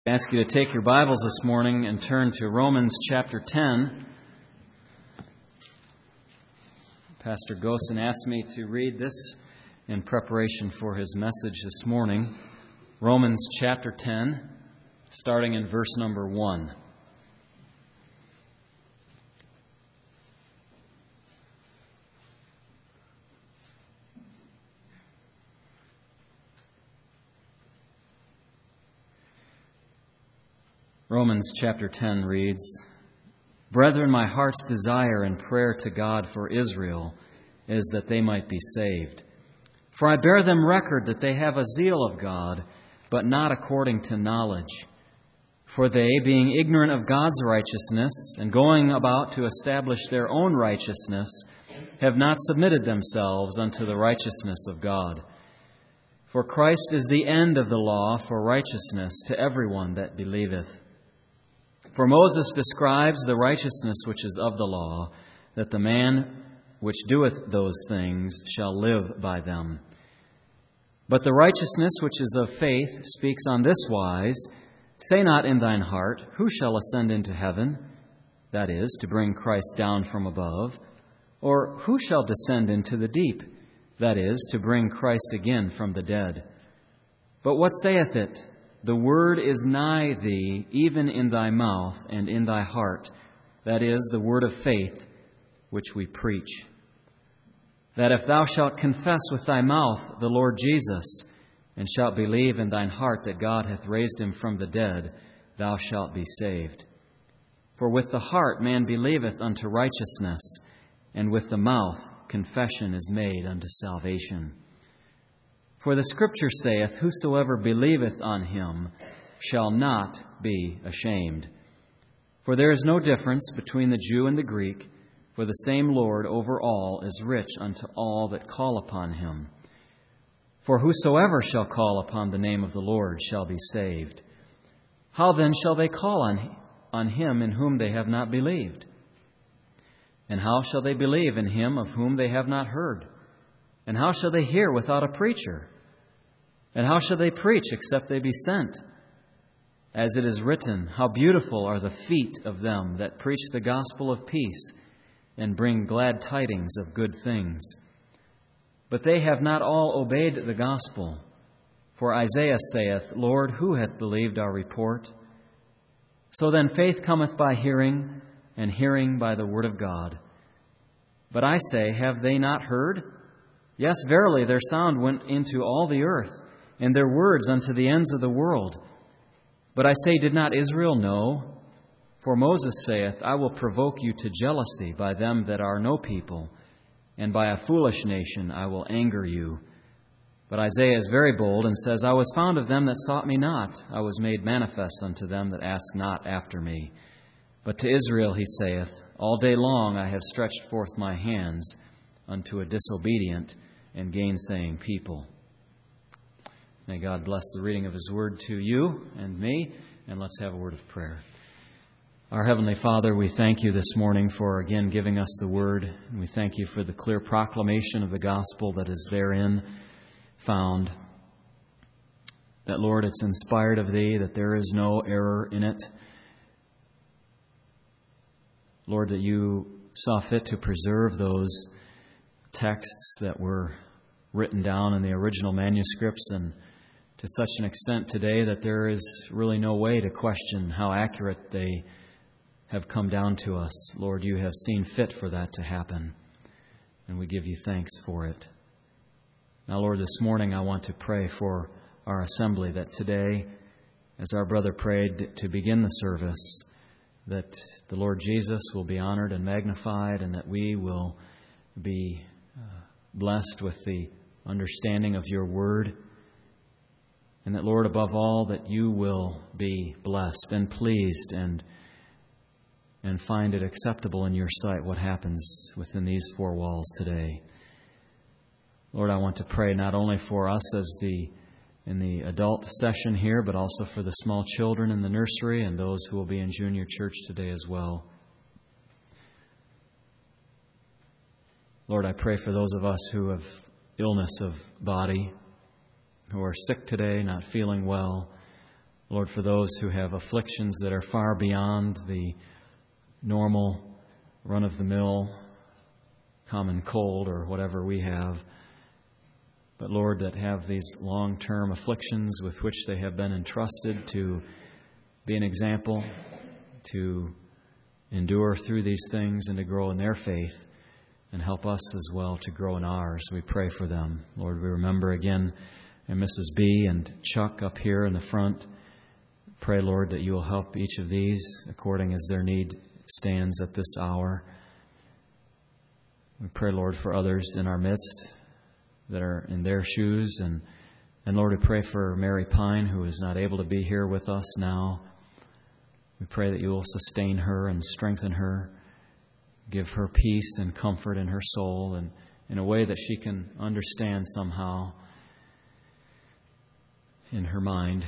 I ask you to take your Bibles this morning and turn to Romans chapter 10. Pastor Gosen asked me to read this in preparation for his message this morning. Romans chapter 10, starting in verse number 1. Romans chapter 10 reads, "Brethren, my heart's desire and prayer to God for Israel is that they might be saved. For I bear them record that they have a zeal of God, but not according to knowledge. For they, being ignorant of God's righteousness, and going about to establish their own righteousness, have not submitted themselves unto the righteousness of God. For Christ is the end of the law for righteousness to everyone that believeth. For Moses describes the righteousness which is of the law, that the man which doeth those things shall live by them. But the righteousness which is of faith speaks on this wise, Say not in thine heart, Who shall ascend into heaven? That is, to bring Christ down from above. Or who shall descend into the deep? That is, to bring Christ again from the dead. But what saith it? The word is nigh thee, even in thy mouth and in thy heart. That is, the word of faith which we preach. That if thou shalt confess with thy mouth the Lord Jesus, and shalt believe in thine heart that God hath raised him from the dead, thou shalt be saved. For with the heart man believeth unto righteousness, and with the mouth confession is made unto salvation. For the Scripture saith, Whosoever believeth on him shall not be ashamed. For there is no difference between the Jew and the Greek, for the same Lord over all is rich unto all that call upon him. For whosoever shall call upon the name of the Lord shall be saved. How then shall they call on him in whom they have not believed? And how shall they believe in him of whom they have not heard? And how shall they hear without a preacher? And how shall they preach except they be sent? As it is written, How beautiful are the feet of them that preach the gospel of peace, and bring glad tidings of good things. But they have not all obeyed the gospel. For Isaiah saith, Lord, who hath believed our report? So then faith cometh by hearing, and hearing by the word of God. But I say, have they not heard? Yes, verily, their sound went into all the earth, and their words unto the ends of the world. But I say, did not Israel know? For Moses saith, I will provoke you to jealousy by them that are no people, and by a foolish nation I will anger you. But Isaiah is very bold, and says, I was found of them that sought me not. I was made manifest unto them that asked not after me. But to Israel he saith, All day long I have stretched forth my hands unto a disobedient and gainsaying people. May God bless the reading of His Word to you and me, and let's have a word of prayer. Our Heavenly Father, we thank You this morning for again giving us the Word, and we thank You for the clear proclamation of the gospel that is therein found. That, Lord, it's inspired of Thee, that there is no error in it. Lord, that You saw fit to preserve those texts that were written down in the original manuscripts, and to such an extent today that there is really no way to question how accurate they have come down to us. Lord, You have seen fit for that to happen, and we give You thanks for it. Now, Lord, this morning I want to pray for our assembly, that today, as our brother prayed to begin the service, that the Lord Jesus will be honored and magnified, and that we will be blessed with the understanding of Your Word, and that, Lord, above all, that You will be blessed and pleased and find it acceptable in Your sight what happens within these four walls today. Lord, I want to pray not only for us in the adult session here, but also for the small children in the nursery and those who will be in junior church today as well. Lord, I pray for those of us who have illness of body, who are sick today, not feeling well. Lord, for those who have afflictions that are far beyond the normal, run-of-the-mill, common cold or whatever we have, but Lord, that have these long-term afflictions with which they have been entrusted to be an example, to endure through these things and to grow in their faith and help us as well to grow in ours. We pray for them. Lord, we remember again Mrs. B and Chuck up here in the front. Pray, Lord, that you will help each of these according as their need stands at this hour. We pray, Lord, for others in our midst that are in their shoes. And Lord, we pray for Mary Pine, who is not able to be here with us now. We pray that you will sustain her and strengthen her, give her peace and comfort in her soul, and in a way that she can understand somehow in her mind.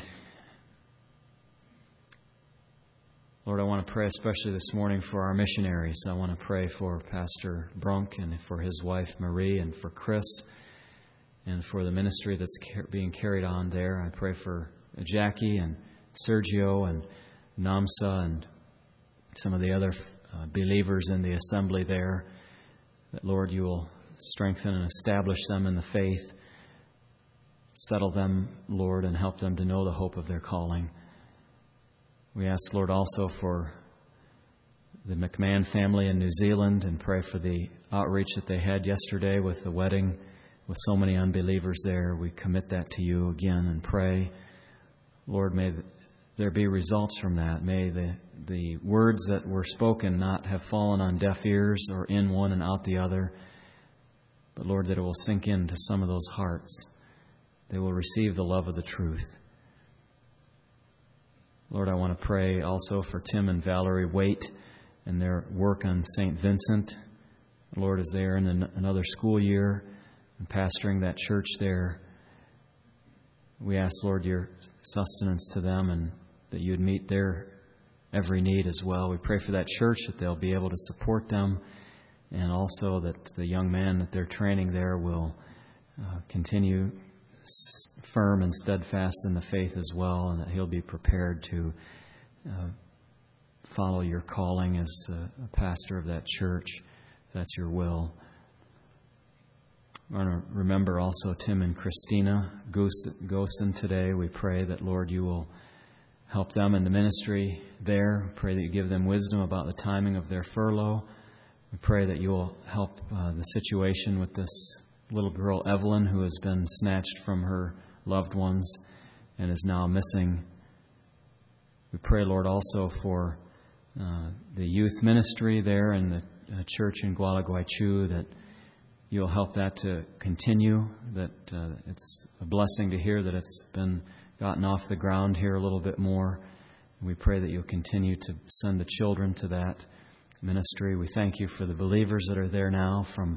Lord, I want to pray especially this morning for our missionaries. I want to pray for Pastor Brunk and for his wife Marie and for Chris and for the ministry that's being carried on there. I pray for Jackie and Sergio and Namsa and some of the other believers in the assembly there, that, Lord, you will strengthen and establish them in the faith, settle them, Lord, and help them to know the hope of their calling. We ask, Lord, also for the McMahon family in New Zealand and pray for the outreach that they had yesterday with the wedding with so many unbelievers there. We commit that to you again and pray, Lord, may there be results from that. May the words that were spoken not have fallen on deaf ears or in one and out the other, but, Lord, that it will sink into some of those hearts. They will receive the love of the truth. Lord, I want to pray also for Tim and Valerie Waite and their work on St. Vincent. Lord, as they are in another school year and pastoring that church there, we ask, Lord, your sustenance to them and that you'd meet their every need as well. We pray for that church, that they'll be able to support them, and also that the young man that they're training there will continue firm and steadfast in the faith as well, and that he'll be prepared to follow your calling as a pastor of that church, if that's your will. I want to remember also Tim and Christina Gosen today. We pray that, Lord, you will help them in the ministry there. We pray that you give them wisdom about the timing of their furlough. We pray that you will help the situation with this little girl, Evelyn, who has been snatched from her loved ones and is now missing. We pray, Lord, also for the youth ministry there in the church in Gualeguaychú, that you'll help that to continue, that it's a blessing to hear that it's been gotten off the ground here a little bit more. We pray that you'll continue to send the children to that ministry. We thank you for the believers that are there now from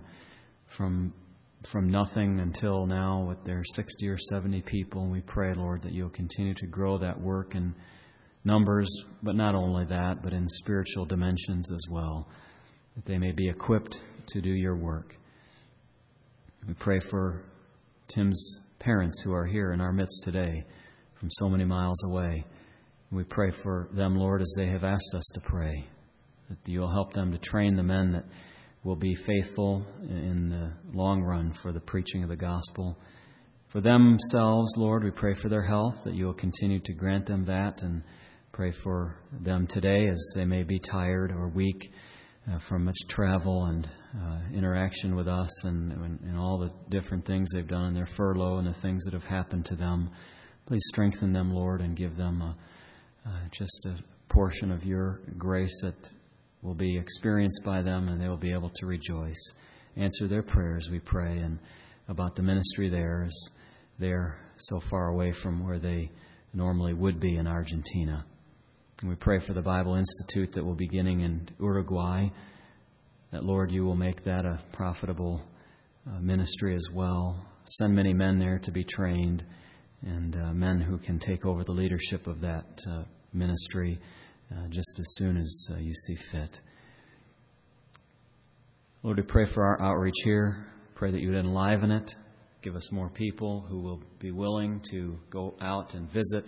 nothing until now with their 60 or 70 people. And we pray, Lord, that you'll continue to grow that work in numbers, but not only that, but in spiritual dimensions as well, that they may be equipped to do your work. We pray for Tim's parents who are here in our midst today from so many miles away. We pray for them, Lord, as they have asked us to pray, that you'll help them to train the men that will be faithful in the long run for the preaching of the gospel. For themselves, Lord, we pray for their health, that you will continue to grant them that, and pray for them today as they may be tired or weak from much travel and interaction with us and all the different things they've done in their furlough and the things that have happened to them. Please strengthen them, Lord, and give them just a portion of your grace that will be experienced by them, and they will be able to rejoice. Answer their prayers, we pray, and about the ministry there, as they're so far away from where they normally would be in Argentina. And we pray for the Bible Institute that will be beginning in Uruguay, that, Lord, you will make that a profitable ministry as well. Send many men there to be trained, and men who can take over the leadership of that ministry just as soon as you see fit. Lord, we pray for our outreach here. Pray that you would enliven it. Give us more people who will be willing to go out and visit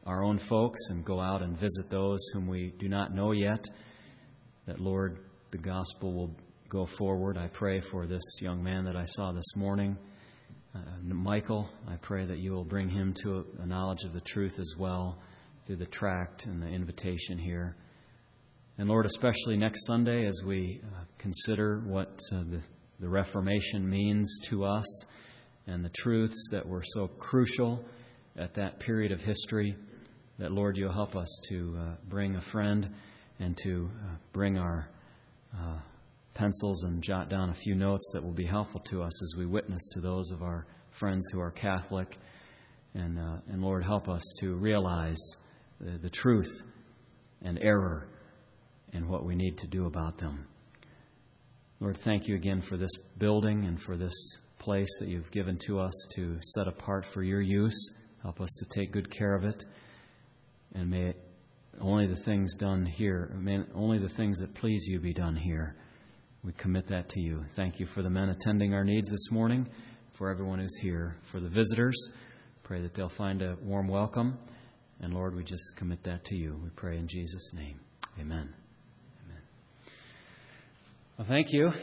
our own folks and go out and visit those whom we do not know yet, that, Lord, the gospel will go forward. I pray for this young man that I saw this morning, Michael. I pray that you will bring him to a knowledge of the truth as well through the tract and the invitation here. And Lord, especially next Sunday as we consider what the Reformation means to us and the truths that were so crucial at that period of history, that, Lord, you'll help us to bring a friend and to bring our pencils and jot down a few notes that will be helpful to us as we witness to those of our friends who are Catholic. And Lord, help us to realize the truth and error and what we need to do about them. Lord, thank you again for this building and for this place that you've given to us to set apart for your use. Help us to take good care of it. And may only the things done here, only the things that please you be done here. We commit that to you. Thank you for the men attending our needs this morning, for everyone who's here, for the visitors. Pray that they'll find a warm welcome. And Lord, we just commit that to you. We pray in Jesus' name. Amen. Amen. Well, thank you.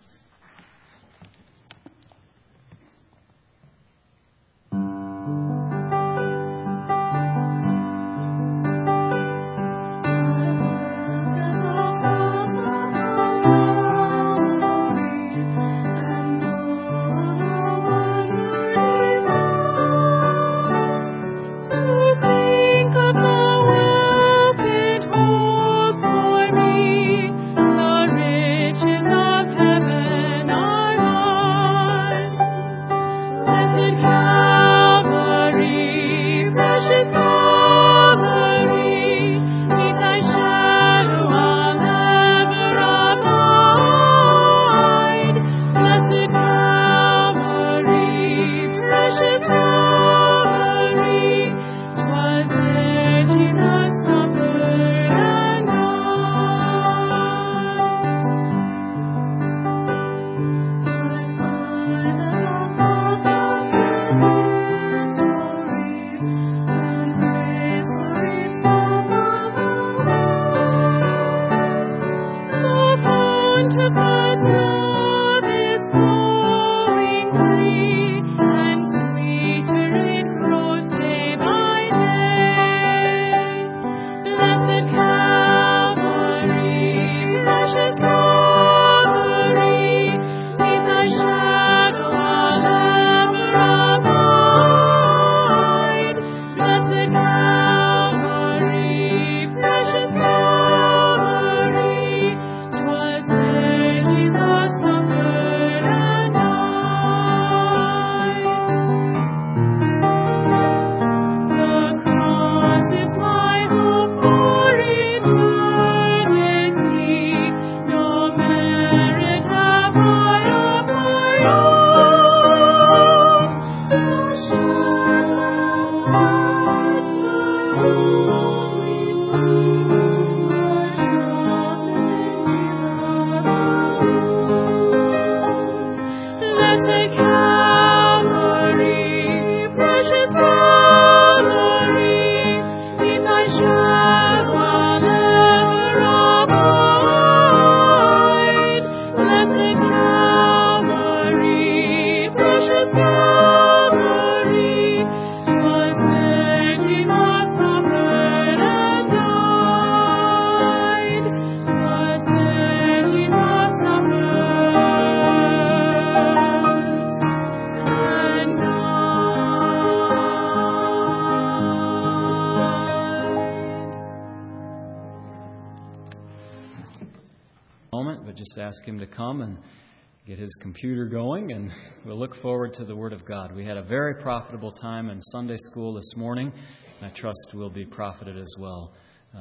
Just ask him to come and get his computer going, and we'll look forward to the Word of God. We had a very profitable time in Sunday school this morning. I trust we'll be profited as well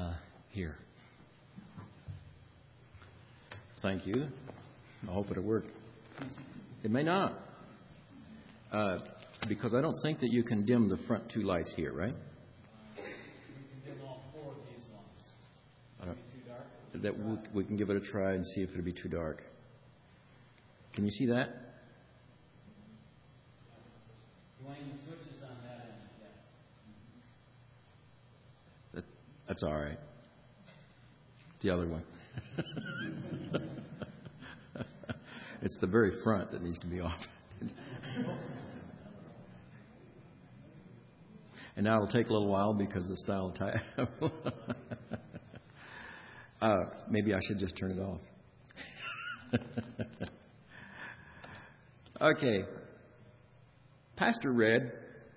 here. Thank you. I hope it'll work. It may not, because I don't think that you can dim the front two lights here, right? We can dim all four of these ones. Too dark? That we can give it a try and see if it'll be too dark. Can you see that? Dwayne, the switch is on that end, yes. That's all right. The other one. It's the very front that needs to be off. And now it'll take a little while because of the style of tie. Maybe I should just turn it off. Okay. Pastor read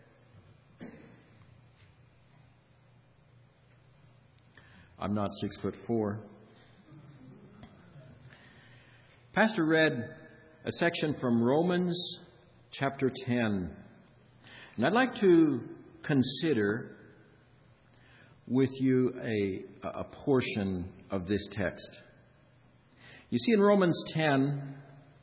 I'm not 6'4". Pastor read a section from Romans chapter 10. And I'd like to consider with you a portion of this text. You see in Romans 10,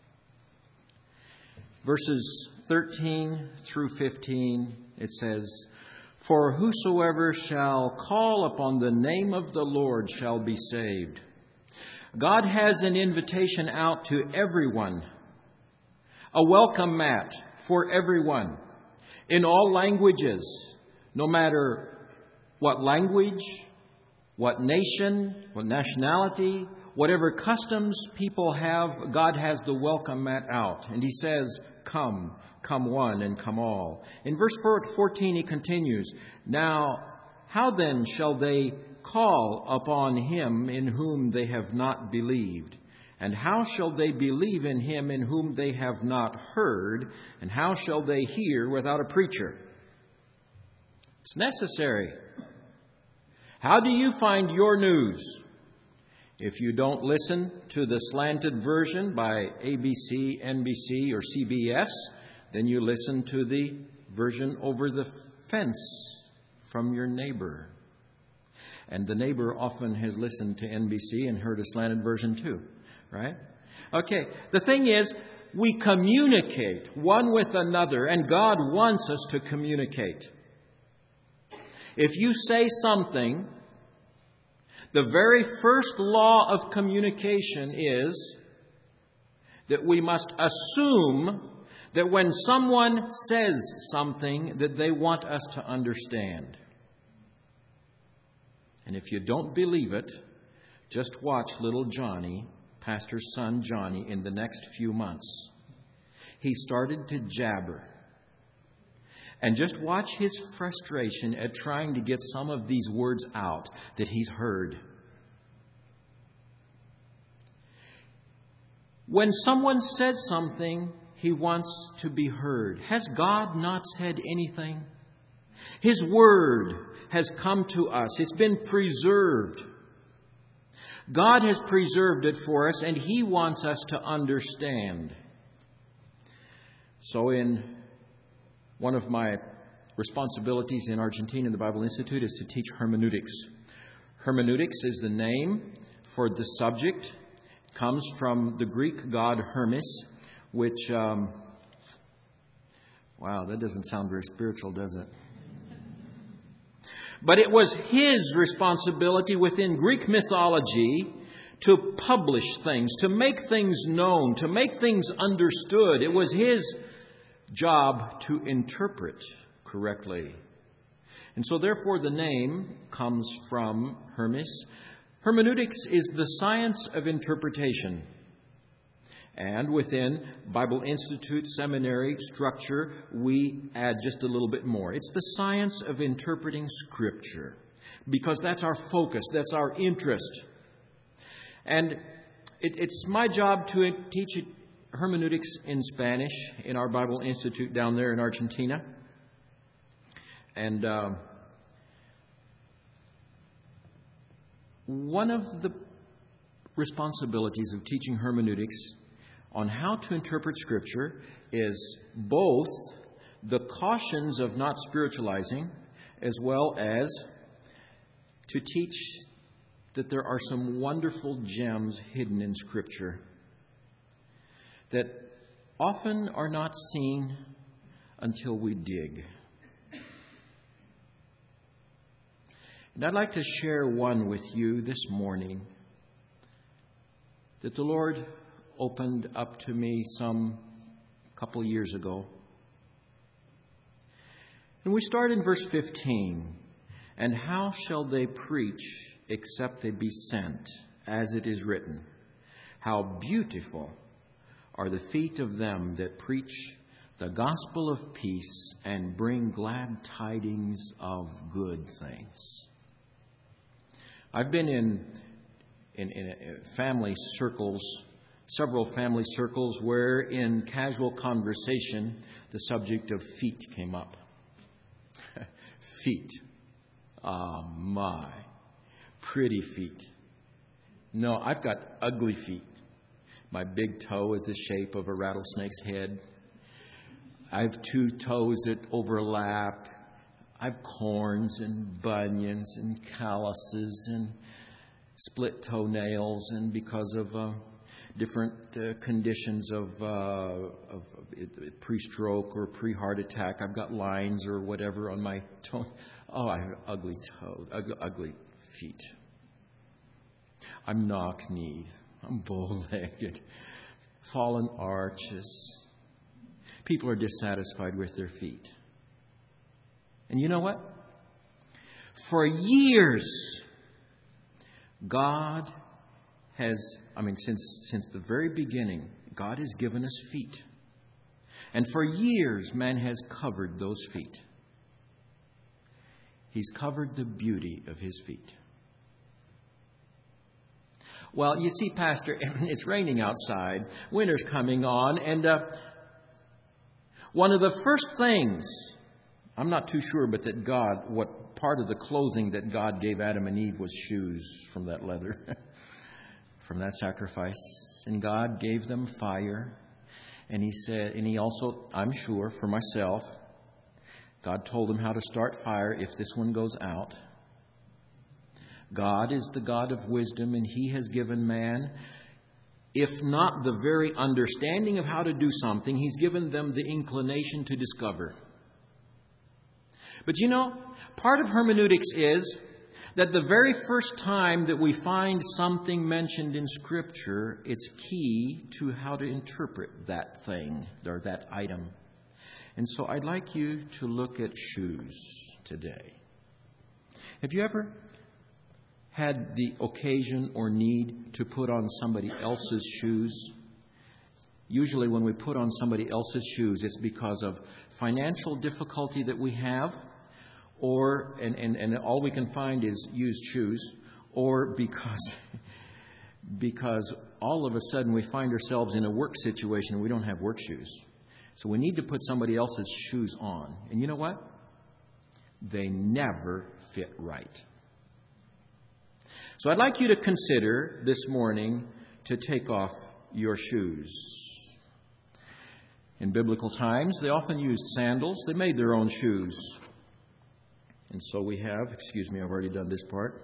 verses 13 through 15, it says, "For whosoever shall call upon the name of the Lord shall be saved." God has an invitation out to everyone, a welcome mat for everyone, in all languages, no matter what language, what nation, what nationality, whatever customs people have, God has the welcome mat out. And He says, come one and come all. In verse 14 He continues, "Now, how then shall they call upon Him in whom they have not believed? And how shall they believe in Him in whom they have not heard? And how shall they hear without a preacher?" It's necessary. How do you find your news? If you don't listen to the slanted version by ABC, NBC, or CBS, then you listen to the version over the fence from your neighbor. And the neighbor often has listened to NBC and heard a slanted version too, right? Okay, the thing is, we communicate one with another, and God wants us to communicate. If you say something, the very first law of communication is that we must assume that when someone says something, that they want us to understand. And if you don't believe it, just watch little Johnny, Pastor's son Johnny, in the next few months. He started to jabber. And just watch his frustration at trying to get some of these words out that he's heard. When someone says something, he wants to be heard. Has God not said anything? His word has come to us. It's been preserved. God has preserved it for us, and He wants us to understand. So in one of my responsibilities in Argentina, the Bible Institute, is to teach hermeneutics. Hermeneutics is the name for the subject. It comes from the Greek god Hermes, which, wow, that doesn't sound very spiritual, does it? But it was his responsibility within Greek mythology to publish things, to make things known, to make things understood. It was his job to interpret correctly. And so therefore the name comes from Hermes. Hermeneutics is the science of interpretation. And within Bible Institute seminary structure, we add just a little bit more. It's the science of interpreting Scripture, because that's our focus, that's our interest. And it's my job to teach hermeneutics in Spanish in our Bible Institute down there in Argentina. And one of the responsibilities of teaching hermeneutics on how to interpret Scripture is both the cautions of not spiritualizing, as well as to teach that there are some wonderful gems hidden in Scripture that often are not seen until we dig. And I'd like to share one with you this morning that the Lord opened up to me some couple years ago. And we start in verse 15. And how shall they preach except they be sent? As it is written, how beautiful are the feet of them that preach the gospel of peace and bring glad tidings of good things. I've been in family circles, several family circles, where in casual conversation the subject of feet came up. Feet. Ah, my. Pretty feet. No, I've got ugly feet. My big toe is the shape of a rattlesnake's head. I have two toes that overlap. I have corns and bunions and calluses and split toenails. And because of different conditions of pre-stroke or pre-heart attack, I've got lines or whatever on my toe. Oh, I have ugly toes, ugly feet. I'm knock-kneed. I'm bow-legged. Fallen arches. People are dissatisfied with their feet. And you know what? For years, God has, since the very beginning, God has given us feet. And for years, man has covered those feet. He's covered the beauty of his feet. Well, you see, Pastor, it's raining outside. Winter's coming on. And one of the first things, I'm not too sure, but that God, what part of the clothing that God gave Adam and Eve was shoes from that leather, from that sacrifice. And God gave them fire. And He said, and He also, I'm sure, for myself, God told them how to start fire if this one goes out. God is the God of wisdom, and He has given man, if not the very understanding of how to do something, He's given them the inclination to discover. But you know, part of hermeneutics is that the very first time that we find something mentioned in Scripture, it's key to how to interpret that thing or that item. And so I'd like you to look at shoes today. Have you ever had the occasion or need to put on somebody else's shoes? Usually when we put on somebody else's shoes, it's because of financial difficulty that we have, or and all we can find is used shoes, or because all of a sudden we find ourselves in a work situation and we don't have work shoes. So we need to put somebody else's shoes on. And you know what? They never fit right. So I'd like you to consider this morning to take off your shoes. In biblical times, they often used sandals. They made their own shoes. And so we have, I've already done this part.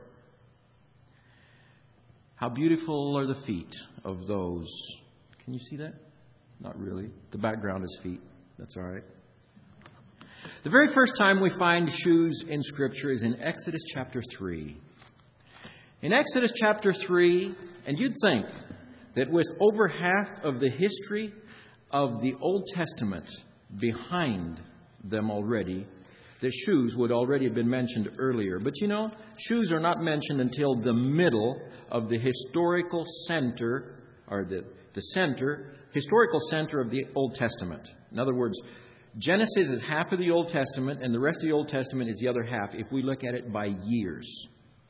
How beautiful are the feet of those. Can you see that? Not really. The background is feet. That's all right. The very first time we find shoes in Scripture is in Exodus chapter 3. In Exodus chapter 3, and you'd think that with over half of the history of the Old Testament behind them already, that shoes would already have been mentioned earlier. But you know, shoes are not mentioned until the middle of the historical center, or the historical center of the Old Testament. In other words, Genesis is half of the Old Testament, and the rest of the Old Testament is the other half, if we look at it by years,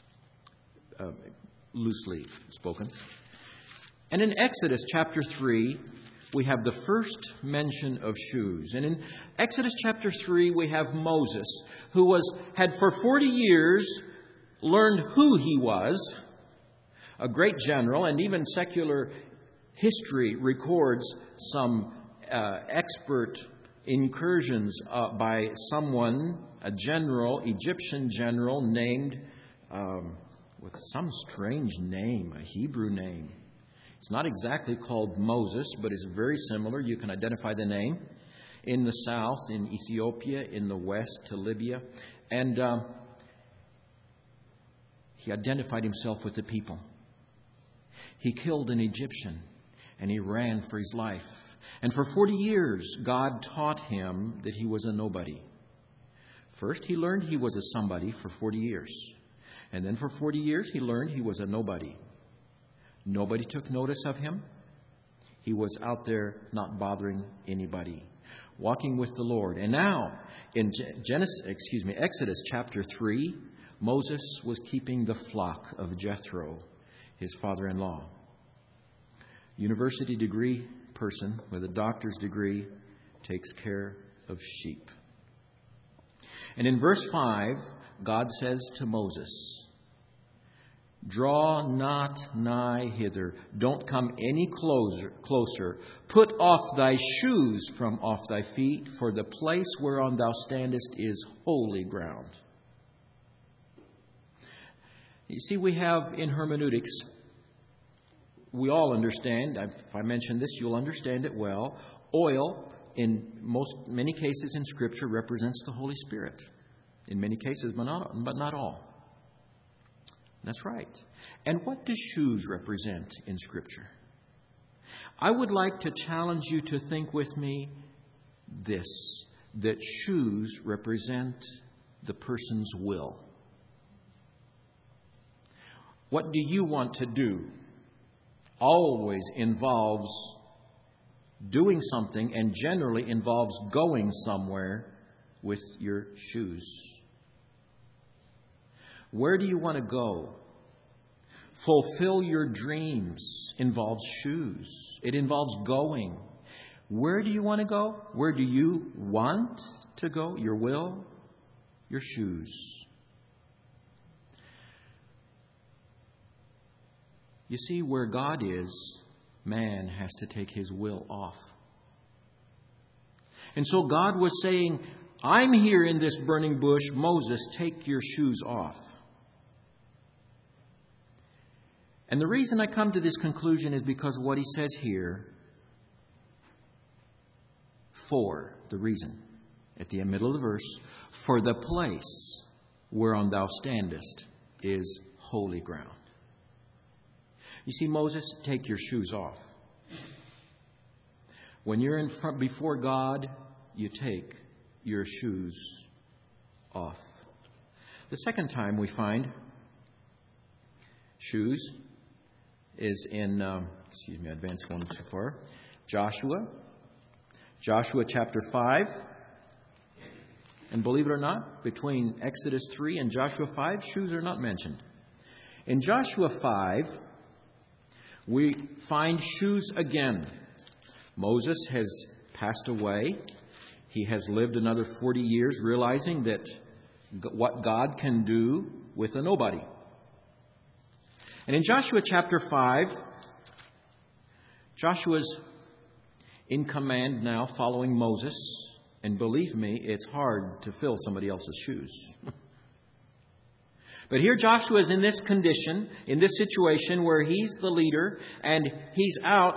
loosely spoken. And in Exodus chapter 3, we have the first mention of shoes. And in Exodus chapter 3, we have Moses, who had for 40 years learned who he was, a great general, and even secular history records some expert incursions by someone, a general, Egyptian general, named with some strange name, a Hebrew name. It's not exactly called Moses, but it's very similar. You can identify the name. In the south, in Ethiopia, in the west, to Libya. And he identified himself with the people. He killed an Egyptian, and he ran for his life. And for 40 years, God taught him that he was a nobody. First, he learned he was a somebody for 40 years. And then for 40 years, he learned he was a nobody. Nobody took notice of him. He was out there not bothering anybody, walking with the Lord. And now, in Exodus chapter 3, Moses was keeping the flock of Jethro, his father-in-law. University degree person with a doctor's degree takes care of sheep. And in verse 5, God says to Moses, "Draw not nigh hither. Don't come any closer. Put off thy shoes from off thy feet, for the place whereon thou standest is holy ground." You see, we have in hermeneutics, we all understand, if I mention this, you'll understand it well. Oil, in many cases in Scripture, represents the Holy Spirit. In many cases, but not all. That's right. And what do shoes represent in Scripture? I would like to challenge you to think with me this, that shoes represent the person's will. What do you want to do always involves doing something and generally involves going somewhere with your shoes. Where do you want to go? Fulfill your dreams involves shoes. It involves going. Where do you want to go? Where do you want to go? Your will, your shoes. You see, where God is, man has to take his will off. And so God was saying, I'm here in this burning bush. Moses, take your shoes off. And the reason I come to this conclusion is because of what he says here. For the reason, at the middle of the verse, for the place whereon thou standest is holy ground. You see, Moses, take your shoes off. When you're in front before God, you take your shoes off. The second time we find shoes is in, I advanced one too far. Joshua chapter 5. And believe it or not, between Exodus 3 and Joshua 5, shoes are not mentioned. In Joshua 5, we find shoes again. Moses has passed away. He has lived another 40 years realizing that what God can do with a nobody. And in Joshua chapter 5, Joshua's in command now following Moses. And believe me, it's hard to fill somebody else's shoes. But here Joshua is in this condition, in this situation where he's the leader and he's out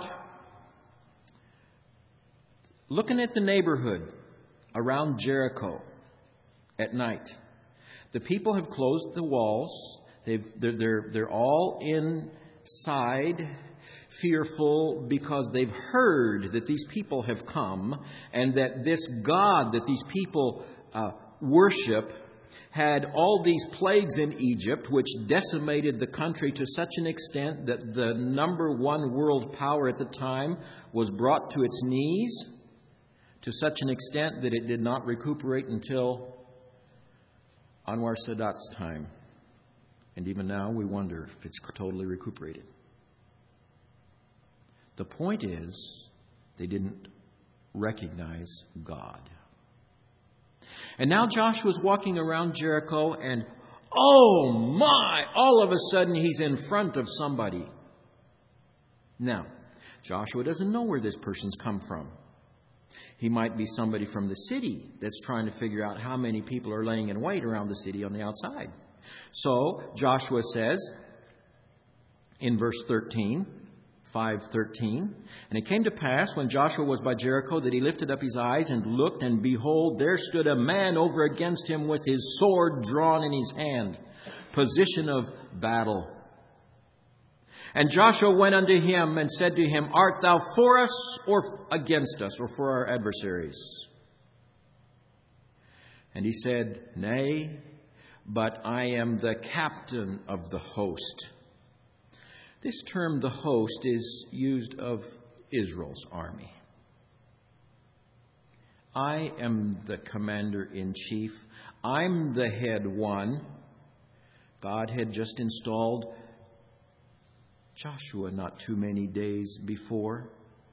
looking at the neighborhood around Jericho at night. The people have closed the walls. They're all inside, fearful because they've heard that these people have come and that this God that these people worship had all these plagues in Egypt, which decimated the country to such an extent that the number one world power at the time was brought to its knees, to such an extent that it did not recuperate until Anwar Sadat's time. And even now we wonder if it's totally recuperated. The point is, they didn't recognize God. And now Joshua's walking around Jericho and, oh my, all of a sudden he's in front of somebody. Now, Joshua doesn't know where this person's come from. He might be somebody from the city that's trying to figure out how many people are laying in wait around the city on the outside. So Joshua says in verse 13, 5:13, and it came to pass when Joshua was by Jericho that he lifted up his eyes and looked, and behold, there stood a man over against him with his sword drawn in his hand, position of battle. And Joshua went unto him and said to him, Art thou for us or against us, or for our adversaries? And he said, Nay, but I am the captain of the host. This term, the host, is used of Israel's army. I am the commander-in-chief. I'm the head one. God had just installed Joshua not too many days before.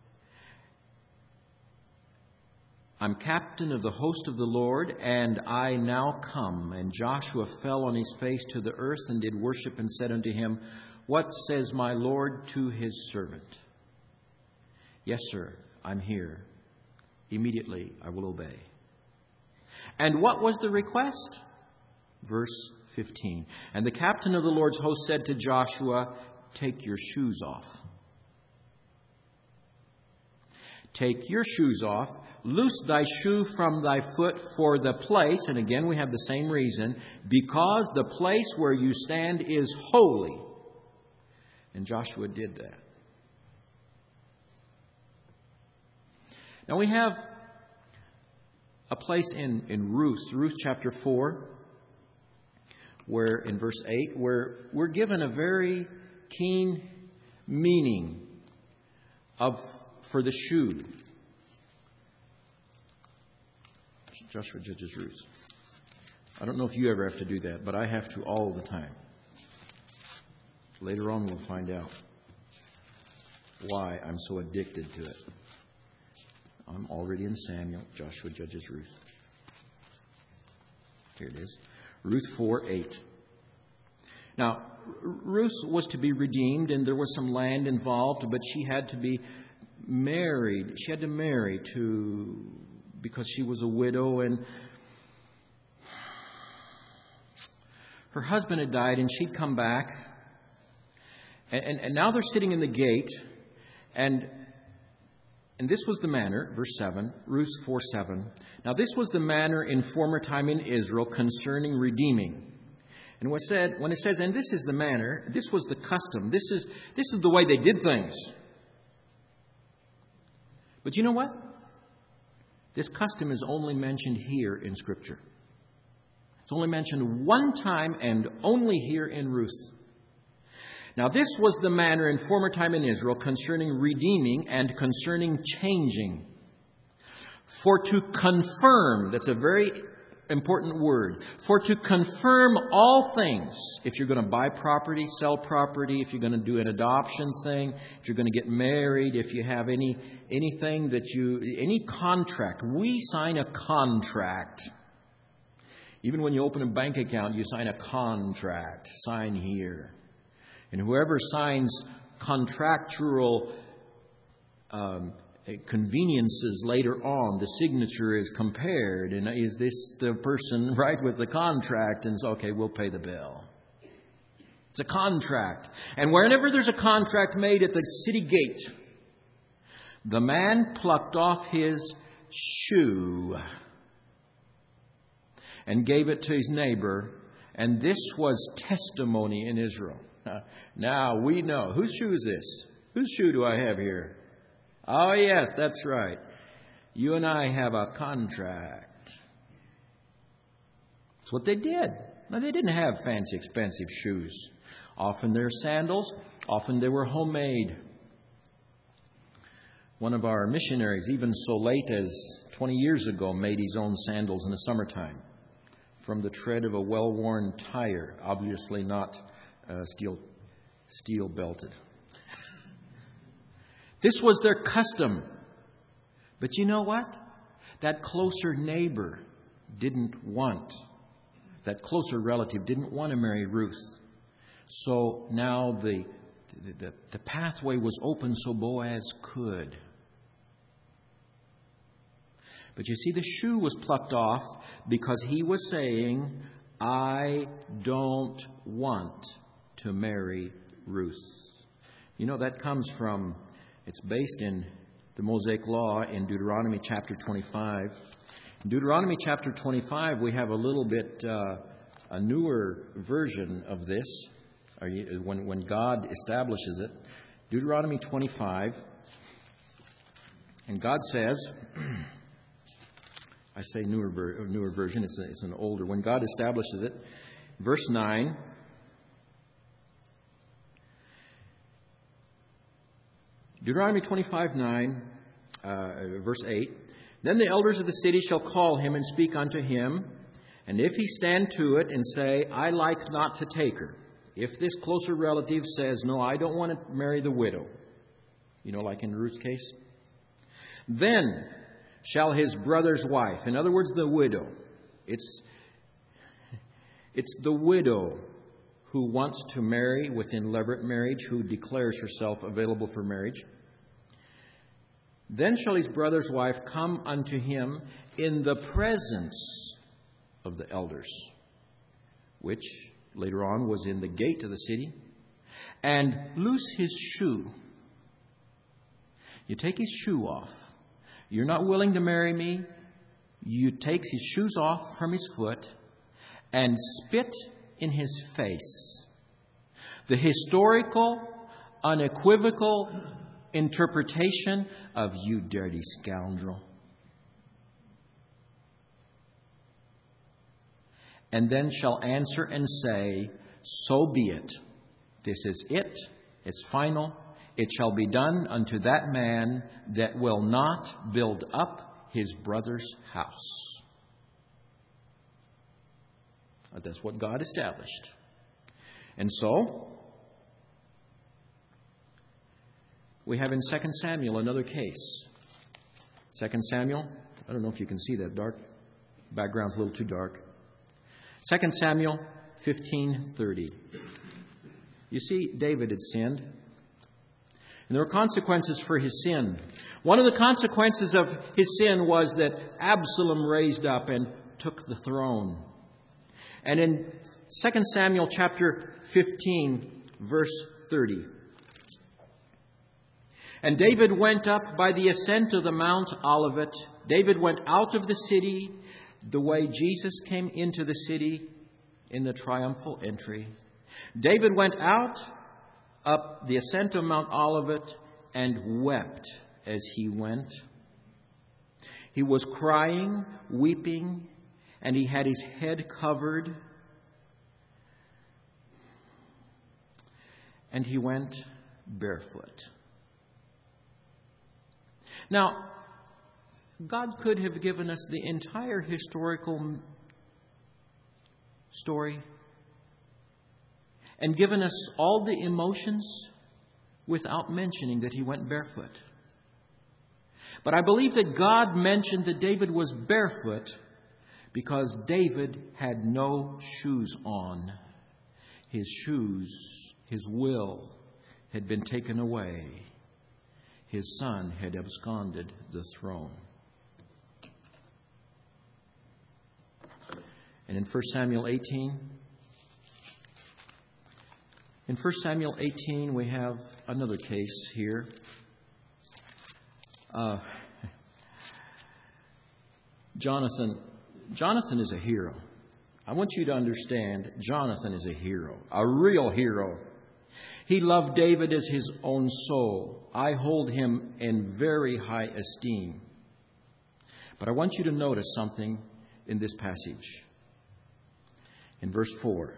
I'm captain of the host of the Lord, and I now come. And Joshua fell on his face to the earth and did worship and said unto him, What says my Lord to his servant? Yes, sir, I'm here. Immediately I will obey. And what was the request? Verse 15. And the captain of the Lord's host said to Joshua, Take your shoes off. Take your shoes off, loose thy shoe from thy foot, for the place, and again we have the same reason, because the place where you stand is holy. And Joshua did that. Now we have a place in Ruth chapter 4, where in verse 8, where we're given a very keen meaning for the shoe. Joshua judges Ruth. I don't know if you ever have to do that, but I have to all the time. Later on we'll find out why I'm so addicted to it. I'm already in Samuel. Joshua judges Ruth. Here it is. Ruth 4:8. Now, Ruth was to be redeemed, and there was some land involved, but she had to be married. She had to marry because she was a widow, and her husband had died, and she'd come back. And now they're sitting in the gate, and this was the manner, verse 7, Ruth 4:7. Now this was the manner in former time in Israel concerning redeeming. And when it says, and this is the manner, this was the custom, this is the way they did things. But you know what? This custom is only mentioned here in Scripture. It's only mentioned one time and only here in Ruth. Now this was the manner in former time in Israel concerning redeeming and concerning changing. For to confirm, that's a very important word. For to confirm all things, if you're going to buy property, sell property, if you're going to do an adoption thing, if you're going to get married, if you have anything any contract, we sign a contract. Even when you open a bank account, you sign a contract. Sign here. And whoever signs contractual conveniences later on, the signature is compared. And is this the person right with the contract? And so, okay, we'll pay the bill. It's a contract. And whenever there's a contract made at the city gate, the man plucked off his shoe and gave it to his neighbor. And this was testimony in Israel. Now we know. Whose shoe is this? Whose shoe do I have here? Oh, yes, that's right. You and I have a contract. That's what they did. Now, they didn't have fancy, expensive shoes. Often they're sandals. Often they were homemade. One of our missionaries, even so late as 20 years ago, made his own sandals in the summertime from the tread of a well-worn tire, obviously not steel belted. This was their custom. But you know what? That closer neighbor that closer relative didn't want to marry Ruth. So now the pathway was open so Boaz could. But you see, the shoe was plucked off because he was saying, I don't want to marry Ruth. You know, that comes from, it's based in the Mosaic Law in Deuteronomy chapter 25. In Deuteronomy chapter 25, we have a little bit, a newer version of this, when God establishes it. Deuteronomy 25, and God says, I say newer version, it's an older one. God establishes it. Verse 9. Deuteronomy 25:9, verse 8. Then the elders of the city shall call him and speak unto him, and if he stand to it and say, I like not to take her. If this closer relative says, no, I don't want to marry the widow, like in Ruth's case, then shall his brother's wife, in other words, the widow, it's the widow who wants to marry within levirate marriage, who declares herself available for marriage. Then shall his brother's wife come unto him in the presence of the elders, which later on was in the gate of the city, and loose his shoe. You take his shoe off. You're not willing to marry me. You take his shoes off from his foot and spit in his face. The historical, unequivocal interpretation of you dirty scoundrel. And then shall answer and say, so be it. This is it. It's final. It shall be done unto that man that will not build up his brother's house. That's what God established. And so, we have in 2 Samuel another case. 2 Samuel, I don't know if you can see that dark. Background's a little too dark. 2 Samuel 15:30. You see, David had sinned. And there were consequences for his sin. One of the consequences of his sin was that Absalom raised up and took the throne. And in 2 Samuel chapter 15, verse 30. And David went up by the ascent of the Mount Olivet. David went out of the city the way Jesus came into the city in the triumphal entry. David went out up the ascent of Mount Olivet and wept as he went. He was crying, weeping, and he had his head covered. And he went barefoot. Now, God could have given us the entire historical story and given us all the emotions without mentioning that he went barefoot. But I believe that God mentioned that David was barefoot because David had no shoes on. His shoes, his will, had been taken away. His son had absconded the throne. And in 1 Samuel 18, we have another case here. Jonathan is a hero. I want you to understand, Jonathan is a hero, a real hero. He loved David as his own soul. I hold him in very high esteem. But I want you to notice something in this passage. In verse 4.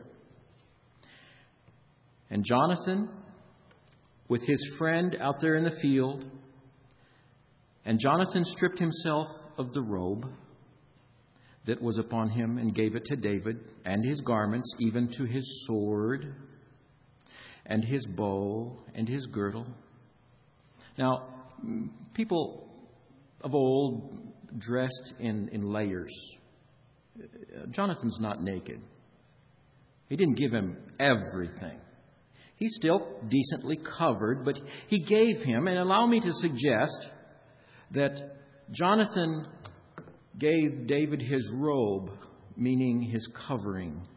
And Jonathan, with his friend out there in the field, and Jonathan stripped himself of the robe that was upon him and gave it to David, and his garments, even to his sword, and his bow, and his girdle. Now, people of old dressed in layers. Jonathan's not naked. He didn't give him everything. He's still decently covered, but he gave him, and allow me to suggest that Jonathan gave David his robe, meaning his covering.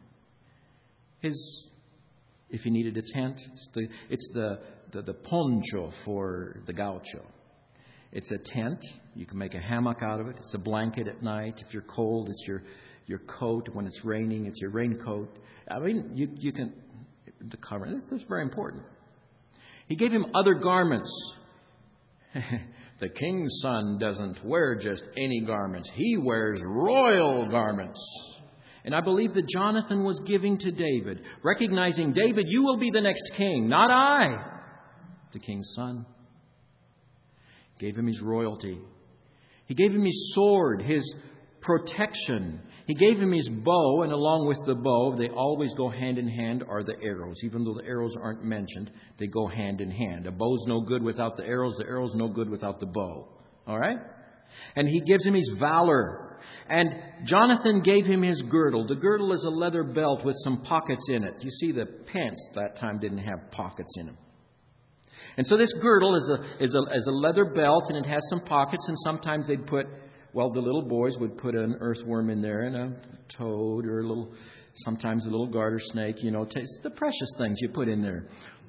If he needed a tent, it's the poncho for the gaucho. It's a tent. You can make a hammock out of it. It's a blanket at night. If you're cold, it's your coat. When it's raining, it's your raincoat. I mean, you can the cover. This is very important. He gave him other garments The king's son doesn't wear just any garments. He wears royal garments. And I believe that Jonathan was giving to David, recognizing, David, you will be the next king, not I, the king's son. Gave him his royalty. He gave him his sword, his protection. He gave him his bow, and along with the bow, they always go hand in hand, are the arrows. Even though the arrows aren't mentioned, they go hand in hand. A bow's no good without the arrow's no good without the bow. All right? And he gives him his valor. And Jonathan gave him his girdle. The girdle is a leather belt with some pockets in it. You see, the pants that time didn't have pockets in them. And so this girdle is a leather belt, and it has some pockets, and sometimes they'd put, well, the little boys would put an earthworm in there and a toad or sometimes a little garter snake, it's the precious things you put in there.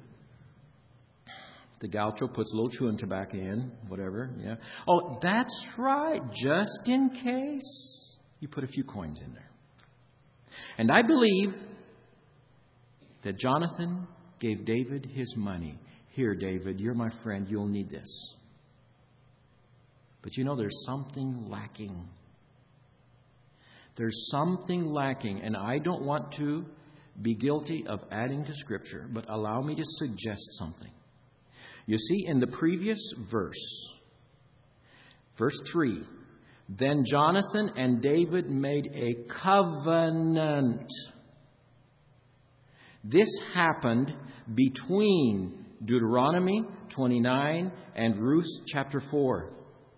The gaucho puts a little chewing tobacco in, whatever, yeah. Oh, that's right, just in case you put a few coins in there. And I believe that Jonathan gave David his money. Here, David, you're my friend, you'll need this. But there's something lacking. There's something lacking, and I don't want to be guilty of adding to Scripture, but allow me to suggest something. You see, in the previous verse 3, then Jonathan and David made a covenant. This happened between Deuteronomy 29 and Ruth chapter 4.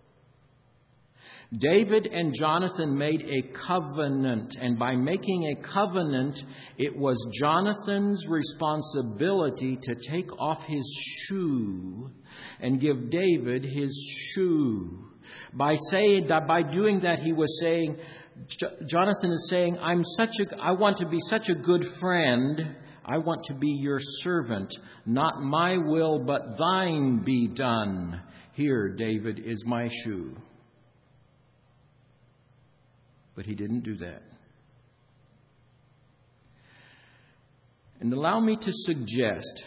David and Jonathan made a covenant, and by making a covenant, it was Jonathan's responsibility to take off his shoe and give David his shoe. By doing that, he was saying, Jonathan is saying, I want to be such a good friend. I want to be your servant. Not my will, but thine be done. Here, David, is my shoe. But he didn't do that. And allow me to suggest,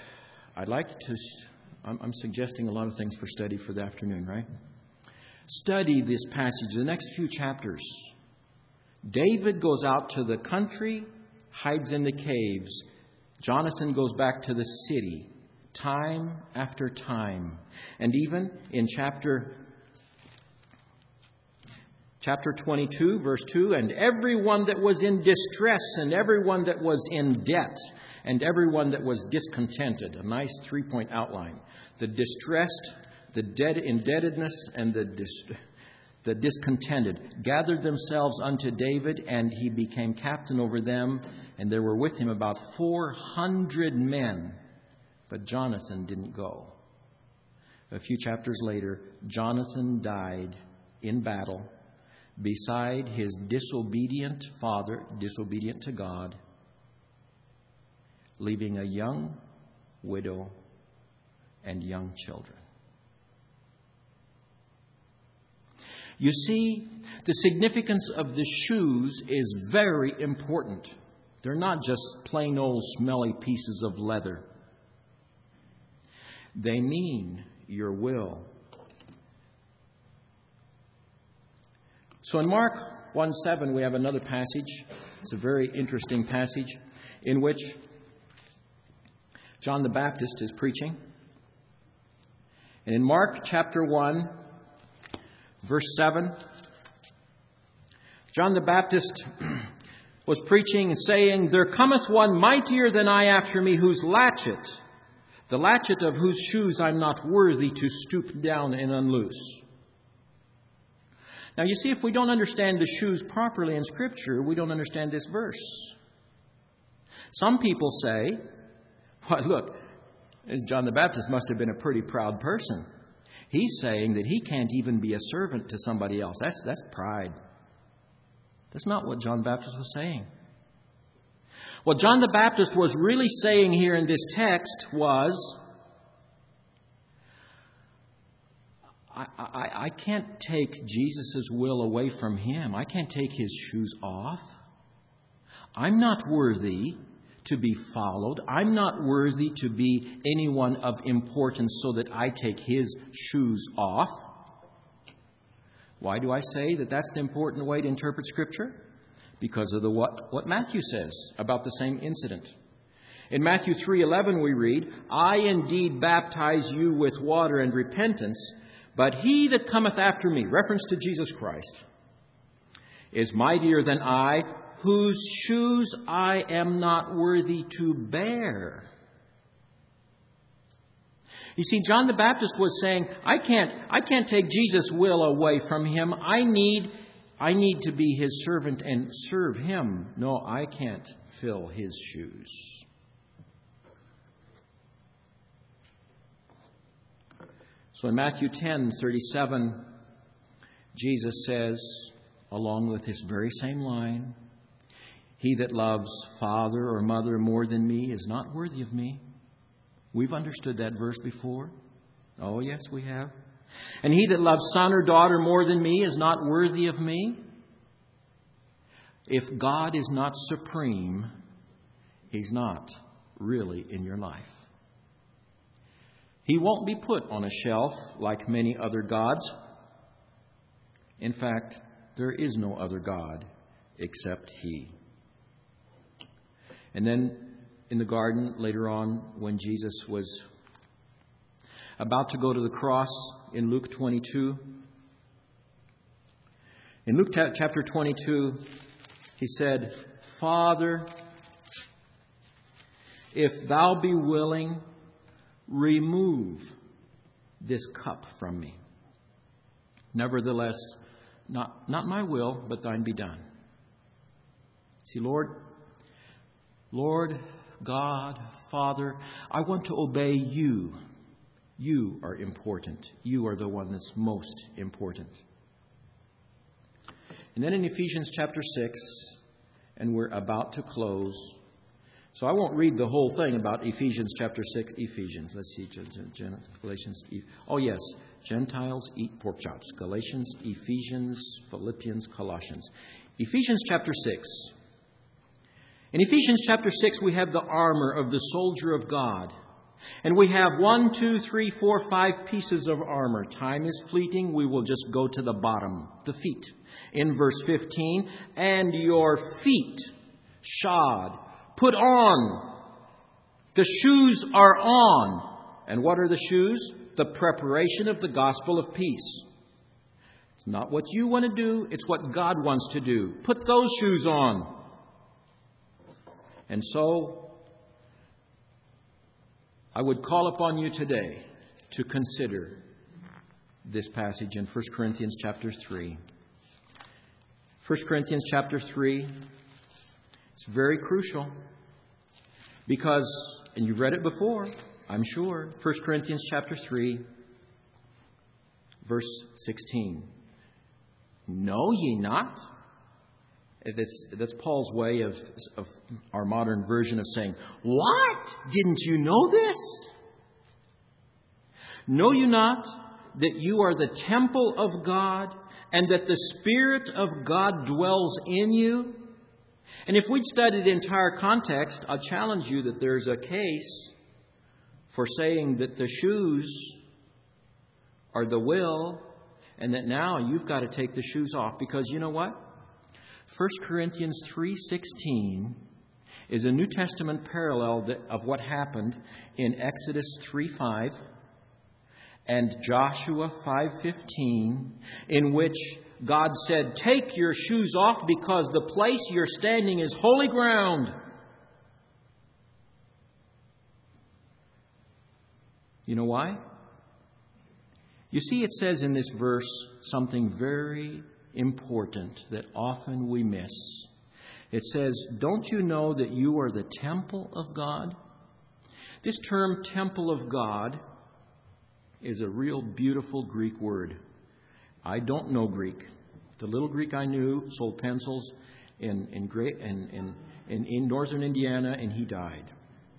I'm suggesting a lot of things for study for the afternoon, right? Study this passage, the next few chapters. David goes out to the country, hides in the caves. Jonathan goes back to the city, time after time. And even in chapter 22, verse 2, and everyone that was in distress, and everyone that was in debt, and everyone that was discontented. A nice 3-point outline. The distressed, the indebtedness, and the discontented gathered themselves unto David, and he became captain over them, and there were with him about 400 men. But Jonathan didn't go. A few chapters later, Jonathan died in battle beside his disobedient father, disobedient to God, leaving a young widow and young children. You see, the significance of the shoes is very important. They're not just plain old smelly pieces of leather. They mean your will. So in Mark 1:7, we have another passage. It's a very interesting passage in which John the Baptist is preaching. And in Mark chapter 1, verse 7, John the Baptist was preaching and saying, "There cometh one mightier than I after me, whose latchet, the latchet of whose shoes I'm not worthy to stoop down and unloose." Now, you see, if we don't understand the shoes properly in Scripture, we don't understand this verse. Some people say, well, look, this John the Baptist must have been a pretty proud person. He's saying that he can't even be a servant to somebody else. That's pride. That's not what John the Baptist was saying. What John the Baptist was really saying here in this text was, I can't take Jesus' will away from him. I can't take his shoes off. I'm not worthy to be followed. I'm not worthy to be anyone of importance so that I take his shoes off. Why do I say that that's the important way to interpret Scripture? Because of what Matthew says about the same incident. In Matthew 3:11 we read, I indeed baptize you with water and repentance, but he that cometh after me, reference to Jesus Christ, is mightier than I, whose shoes I am not worthy to bear. You see, John the Baptist was saying, I can't take Jesus' will away from him. I need to be his servant and serve him. No, I can't fill his shoes. So in Matthew 10:37, Jesus says, along with this very same line, he that loves father or mother more than me is not worthy of me. We've understood that verse before. Oh, yes, we have. And he that loves son or daughter more than me is not worthy of me. If God is not supreme, he's not really in your life. He won't be put on a shelf like many other gods. In fact, there is no other God except he. And then in the garden later on, when Jesus was about to go to the cross in Luke 22. In Luke chapter 22, he said, Father, if thou be willing, remove this cup from me. Nevertheless, not my will, but thine be done. See, Lord God, Father, I want to obey you. You are important. You are the one that's most important. And then in Ephesians chapter 6, and we're about to close. So I won't read the whole thing about Ephesians chapter 6. Ephesians, let's see, Galatians. Oh yes, Gentiles eat pork chops. Galatians, Ephesians, Philippians, Colossians. Ephesians chapter 6. In Ephesians chapter 6, we have the armor of the soldier of God. And we have 1, 2, 3, 4, 5 pieces of armor. Time is fleeting. We will just go to the bottom, the feet. In verse 15, and your feet shod, put on. The shoes are on. And what are the shoes? The preparation of the gospel of peace. It's not what you want to do. It's what God wants to do. Put those shoes on. And so, I would call upon you today to consider this passage in 1 Corinthians chapter 3. 1 Corinthians chapter 3, it's very crucial because, and you've read it before, I'm sure, 1 Corinthians chapter 3, verse 16. Know ye not? That's Paul's way of our modern version of saying, what? Didn't you know this? Know you not that you are the temple of God and that the Spirit of God dwells in you? And if we'd studied the entire context, I'll challenge you that there's a case for saying that the shoes are the will and that now you've got to take the shoes off. Because you know what? 1 Corinthians 3:16 is a New Testament parallel of what happened in Exodus 3:5 and Joshua 5:15, in which God said, take your shoes off because the place you're standing is holy ground. You know why? You see, it says in this verse something very important that often we miss. It says, don't you know that you are the temple of God? This term, temple of God, is a real beautiful Greek word. I don't know Greek. The little Greek I knew sold pencils in northern Indiana, and he died.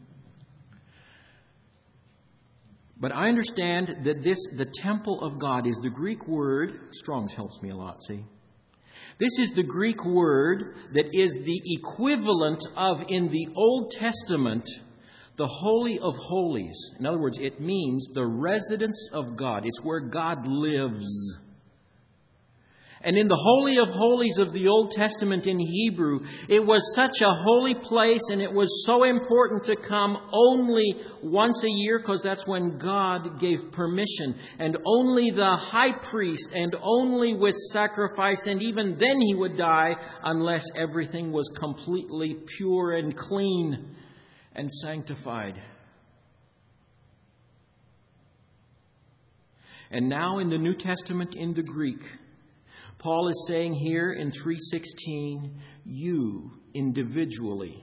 But I understand that the temple of God is the Greek word. Strong's helps me a lot, see? This is the Greek word that is the equivalent of, in the Old Testament, the Holy of Holies. In other words, it means the residence of God. It's where God lives. And in the Holy of Holies of the Old Testament in Hebrew, it was such a holy place, and it was so important to come only once a year, because that's when God gave permission, and only the high priest, and only with sacrifice, and even then he would die unless everything was completely pure and clean and sanctified. And now in the New Testament in the Greek, Paul is saying here in 3:16, you individually,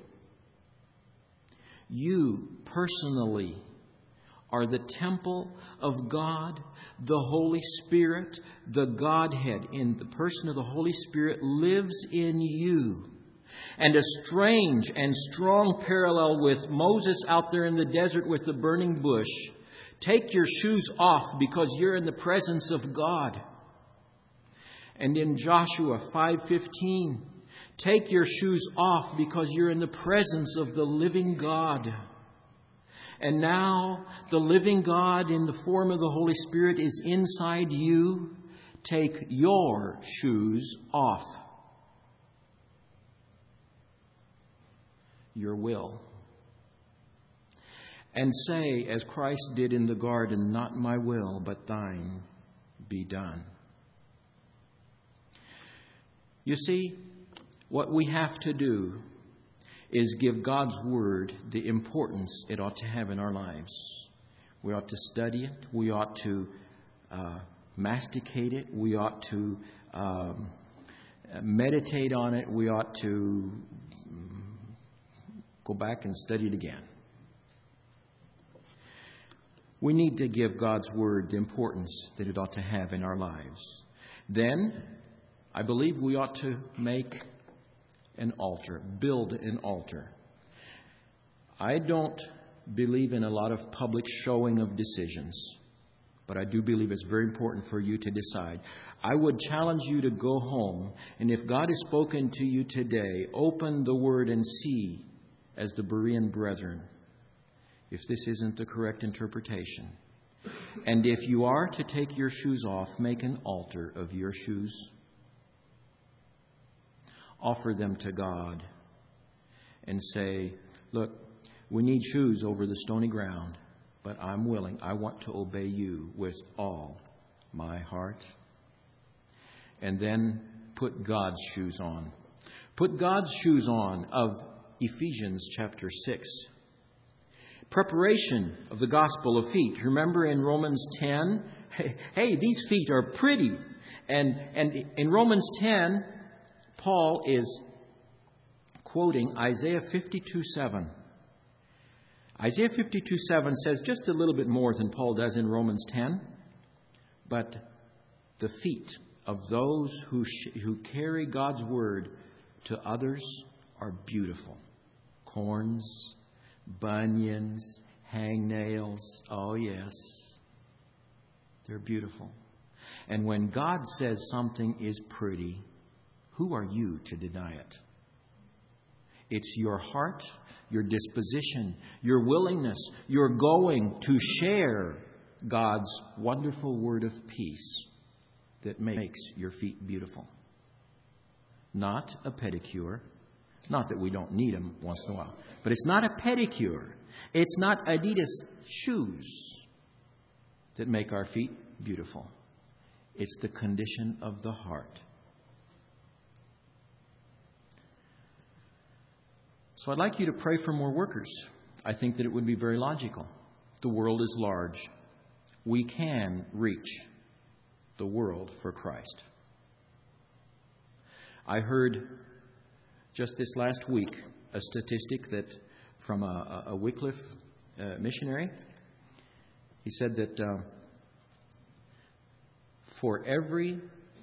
you personally are the temple of God, the Holy Spirit, the Godhead in the person of the Holy Spirit lives in you. And a strange and strong parallel with Moses out there in the desert with the burning bush. Take your shoes off because you're in the presence of God. And in Joshua 5:15, take your shoes off because you're in the presence of the living God. And now the living God in the form of the Holy Spirit is inside you. Take your shoes off. Your will. And say, as Christ did in the garden, not my will, but thine be done. You see, what we have to do is give God's Word the importance it ought to have in our lives. We ought to study it. We ought to masticate it. We ought to meditate on it. We ought to go back and study it again. We need to give God's Word the importance that it ought to have in our lives. Then, I believe we ought to make an altar, build an altar. I don't believe in a lot of public showing of decisions, but I do believe it's very important for you to decide. I would challenge you to go home, and if God has spoken to you today, open the Word and see, as the Berean brethren, if this isn't the correct interpretation. And if you are to take your shoes off, make an altar of your shoes. Offer them to God and say, look, we need shoes over the stony ground, but I'm willing. I want to obey you with all my heart. And then put God's shoes on. Put God's shoes on of Ephesians chapter 6. Preparation of the gospel of feet. Remember in Romans 10, hey, these feet are pretty. And in Romans 10, Paul is quoting Isaiah 52:7. Isaiah 52:7 says just a little bit more than Paul does in Romans 10. But the feet of those who carry God's word to others are beautiful. Corns, bunions, hangnails. Oh, yes. They're beautiful. And when God says something is pretty, who are you to deny it? It's your heart, your disposition, your willingness, your going to share God's wonderful word of peace that makes your feet beautiful. Not a pedicure. Not that we don't need them once in a while. But it's not a pedicure. It's not Adidas shoes that make our feet beautiful. It's the condition of the heart. So I'd like you to pray for more workers. I think that it would be very logical. The world is large. We can reach the world for Christ. I heard just this last week a statistic that from a Wycliffe missionary. He said that for every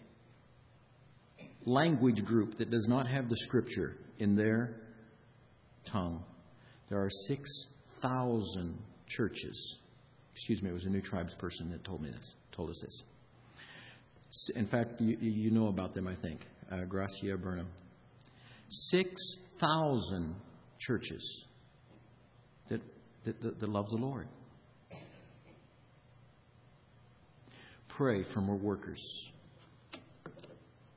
language group that does not have the Scripture in their tongue, there are 6,000 churches. Excuse me, it was a New Tribes person that told us this. In fact, you know about them, I think. Gracia Burnham. 6,000 churches that love the Lord. Pray for more workers.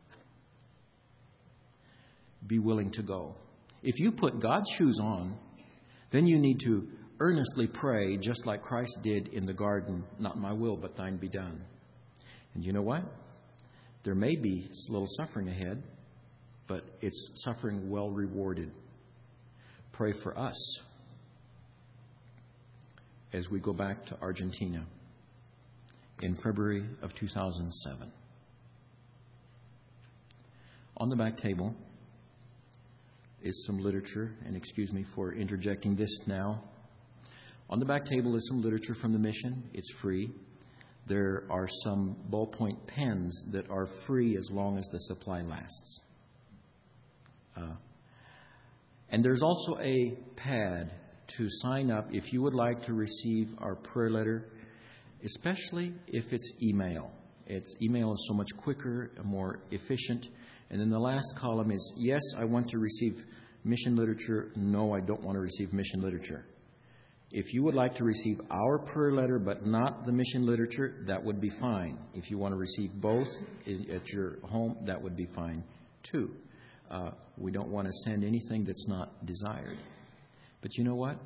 be willing to go. If you put God's shoes on, then you need to earnestly pray just like Christ did in the garden, not my will, but thine be done. And you know what? There may be a little suffering ahead, but it's suffering well rewarded. Pray for us as we go back to Argentina in February of 2007. On the back table is some literature, and excuse me for interjecting this now. On the back table is some literature from the mission. It's free. There are some ballpoint pens that are free as long as the supply lasts. And there's also a pad to sign up if you would like to receive our prayer letter, especially if it's email. Email is so much quicker and more efficient. And then the last column is, yes, I want to receive mission literature. No, I don't want to receive mission literature. If you would like to receive our prayer letter but not the mission literature, that would be fine. If you want to receive both at your home, that would be fine too. We don't want to send anything that's not desired. But you know what?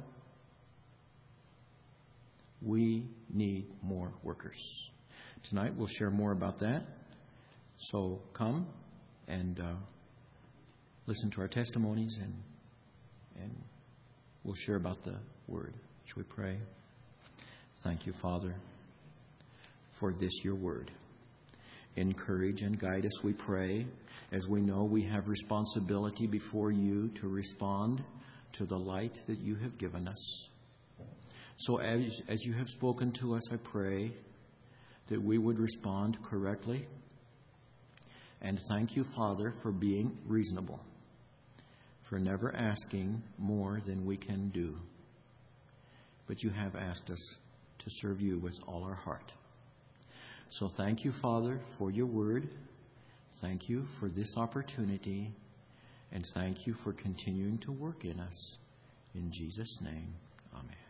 We need more workers. Tonight we'll share more about that. So come and listen to our testimonies, and we'll share about the Word. Shall we pray? Thank you, Father, for this, your Word. Encourage and guide us, we pray, as we know we have responsibility before you to respond to the light that you have given us. So as you have spoken to us, I pray that we would respond correctly. And thank you, Father, for being reasonable, for never asking more than we can do. But you have asked us to serve you with all our heart. So thank you, Father, for your word. Thank you for this opportunity. And thank you for continuing to work in us. In Jesus' name, amen.